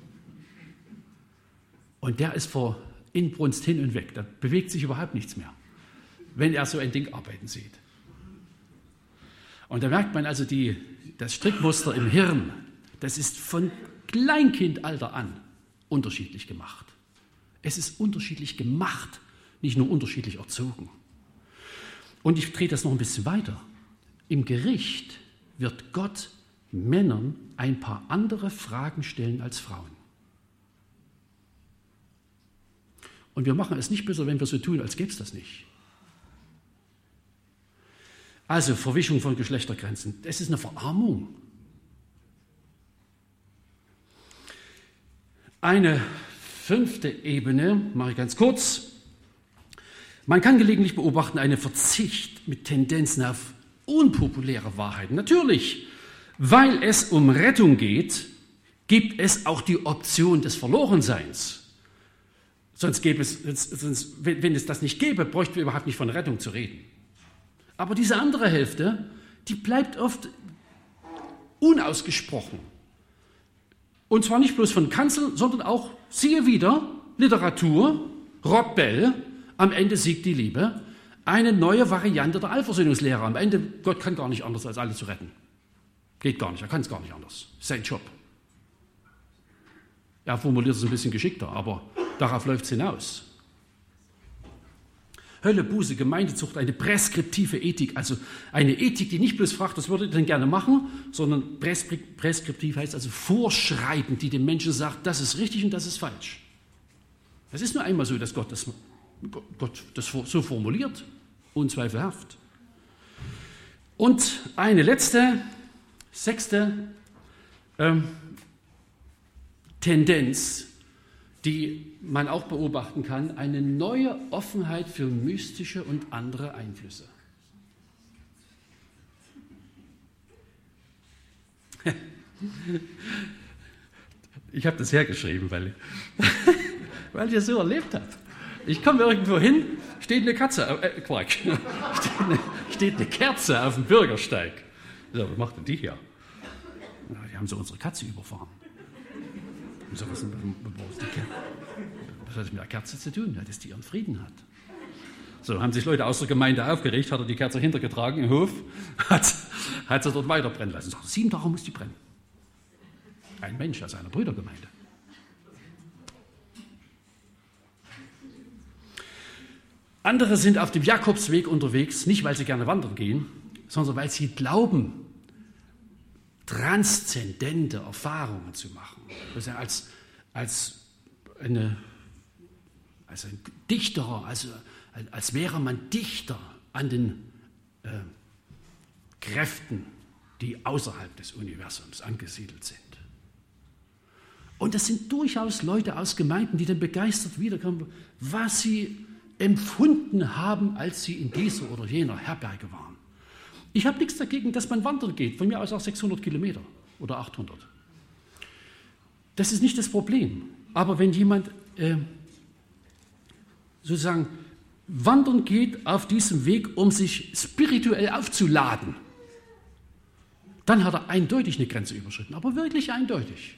Speaker 2: Und der ist vor Inbrunst hin und weg. Da bewegt sich überhaupt nichts mehr, wenn er so ein Ding arbeiten sieht. Und da merkt man also die, das Strickmuster im Hirn, das ist von Kleinkindalter an unterschiedlich gemacht. Es ist unterschiedlich gemacht, nicht nur unterschiedlich erzogen. Und ich drehe das noch ein bisschen weiter. Im Gericht wird Gott Männern ein paar andere Fragen stellen als Frauen. Und wir machen es nicht besser, wenn wir so tun, als gäbe es das nicht. Also Verwischung von Geschlechtergrenzen, das ist eine Verarmung. Eine fünfte Ebene, mache ich ganz kurz. Man kann gelegentlich beobachten, einen Verzicht mit Tendenzen auf unpopuläre Wahrheiten. Natürlich, weil es um Rettung geht, gibt es auch die Option des Verlorenseins. Sonst gäbe es, sonst, wenn es das nicht gäbe, bräuchten wir überhaupt nicht von Rettung zu reden. Aber diese andere Hälfte, die bleibt oft unausgesprochen. Und zwar nicht bloß von Kanzeln, sondern auch, siehe wieder, Literatur, Rob Bell, am Ende siegt die Liebe. eine neue Variante der Allversöhnungslehre. Am Ende, Gott kann gar nicht anders, als alle zu retten. Geht gar nicht, er kann es gar nicht anders. Sein Job. Er formuliert es ein bisschen geschickter, aber darauf läuft es hinaus. Hölle, Buße, Gemeindezucht, eine präskriptive Ethik, also eine Ethik, die nicht bloß fragt, was würdet ihr denn gerne machen, sondern präskriptiv heißt also vorschreibend, die dem Menschen sagt, das ist richtig und das ist falsch. Es ist nur einmal so, dass Gott das, Gott das so formuliert, unzweifelhaft. Und eine letzte, sechste ähm, Tendenz, die man auch beobachten kann, eine neue Offenheit für mystische und andere Einflüsse. Ich habe das hergeschrieben, weil, weil ich es so erlebt habe. Ich komme irgendwo hin, steht eine Katze, äh, Quark, steht, eine, steht eine Kerze auf dem Bürgersteig. So, was macht denn die hier? Na, die haben so unsere Katze überfahren. So, was, was hat das mit der Kerze zu tun? Ja, dass die ihren Frieden hat. So, haben sich Leute aus der Gemeinde aufgeregt, hat er die Kerze hintergetragen im Hof, hat, hat sie dort weiter brennen lassen. Sagt, sieben Tage muss die brennen. Ein Mensch aus einer Brüdergemeinde. Andere sind auf dem Jakobsweg unterwegs, nicht weil sie gerne wandern gehen, sondern weil sie glauben, transzendente Erfahrungen zu machen. Also als, als, eine, als ein Dichterer, also als wäre man Dichter an den äh, Kräften, die außerhalb des Universums angesiedelt sind. Und das sind durchaus Leute aus Gemeinden, die dann begeistert wiederkommen, was sie empfunden haben, als sie in dieser oder jener Herberge waren. Ich habe nichts dagegen, dass man wandern geht, von mir aus auch sechshundert Kilometer oder achthundert. Das ist nicht das Problem. Aber wenn jemand äh, sozusagen wandern geht auf diesem Weg, um sich spirituell aufzuladen, dann hat er eindeutig eine Grenze überschritten, aber wirklich eindeutig.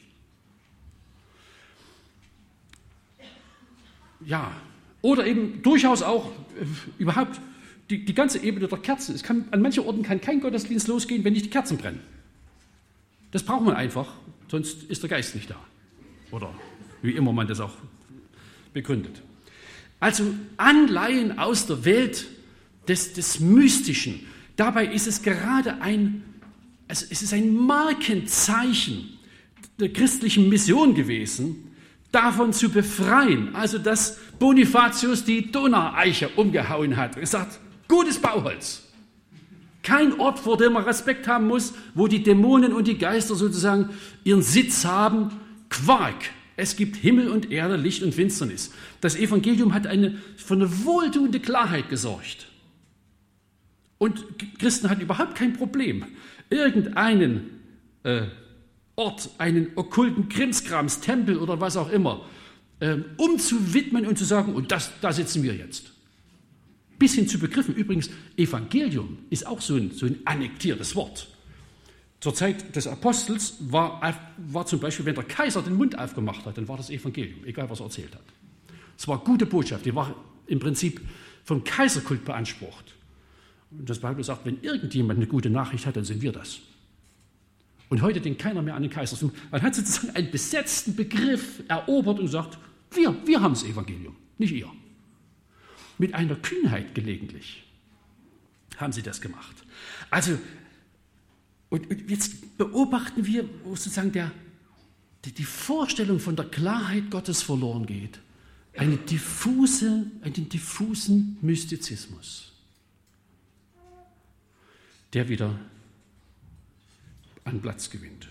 Speaker 2: Ja, oder eben durchaus auch äh, überhaupt die, die ganze Ebene der Kerzen. Es kann, an manchen Orten kann kein Gottesdienst losgehen, wenn nicht die Kerzen brennen. Das braucht man einfach, sonst ist der Geist nicht da. Oder wie immer man das auch begründet. Also Anleihen aus der Welt des, des Mystischen. Dabei ist es gerade ein, also es ist ein Markenzeichen der christlichen Mission gewesen, davon zu befreien. Also dass Bonifatius die Donaueiche umgehauen hat und gesagt, gutes Bauholz. Kein Ort, vor dem man Respekt haben muss, wo die Dämonen und die Geister sozusagen ihren Sitz haben. Quark. Es gibt Himmel und Erde, Licht und Finsternis. Das Evangelium hat eine, für eine wohltuende Klarheit gesorgt. Und Christen hatten überhaupt kein Problem, irgendeinen äh, Ort, einen okkulten Krimskrams, Tempel oder was auch immer, äh, umzuwidmen und zu sagen, und das, da sitzen wir jetzt. Bis hin zu Begriffen. Übrigens, Evangelium ist auch so ein, so ein annektiertes Wort. Zur Zeit des Apostels war, war zum Beispiel, wenn der Kaiser den Mund aufgemacht hat, dann war das Evangelium, egal was er erzählt hat. Es war gute Botschaft, die war im Prinzip vom Kaiserkult beansprucht. Und das Bible sagt, wenn irgendjemand eine gute Nachricht hat, dann sind wir das. Und heute denkt keiner mehr an den Kaiser. Man hat sozusagen einen besetzten Begriff erobert und sagt, wir, wir haben das Evangelium, nicht ihr. Mit einer Kühnheit gelegentlich haben sie das gemacht. Also, und jetzt beobachten wir, wo sozusagen der, die Vorstellung von der Klarheit Gottes verloren geht. Eine diffuse, einen diffusen Mystizismus, der wieder an Platz gewinnt.